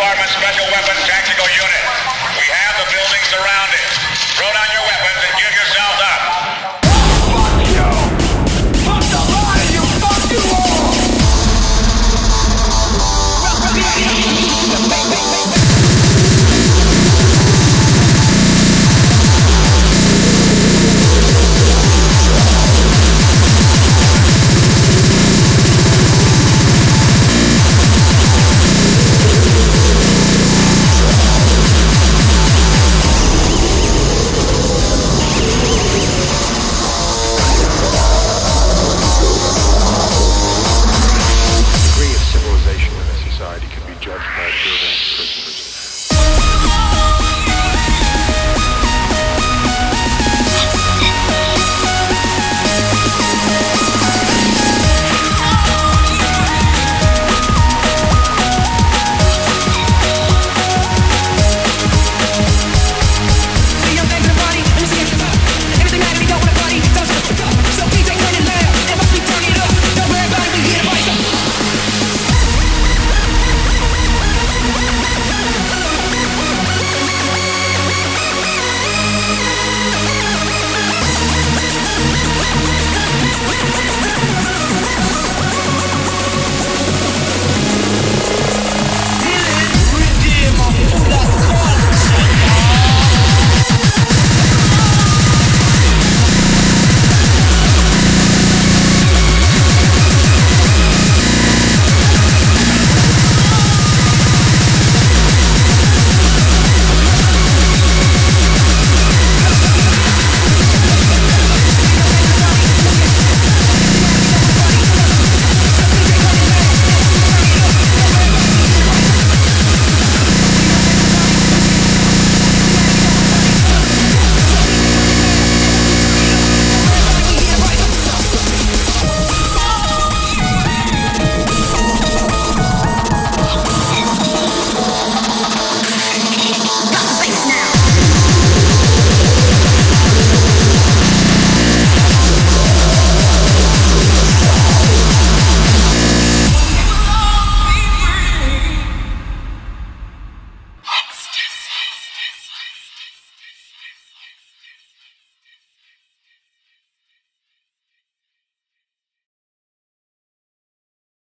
Department Special Weapons Tactical Unit. We have the building surrounded. Throw down your weapons and give yourselves up. Fuck you! Fuck the lot of you! Fuck you all! The degree of civilization in a society can be judged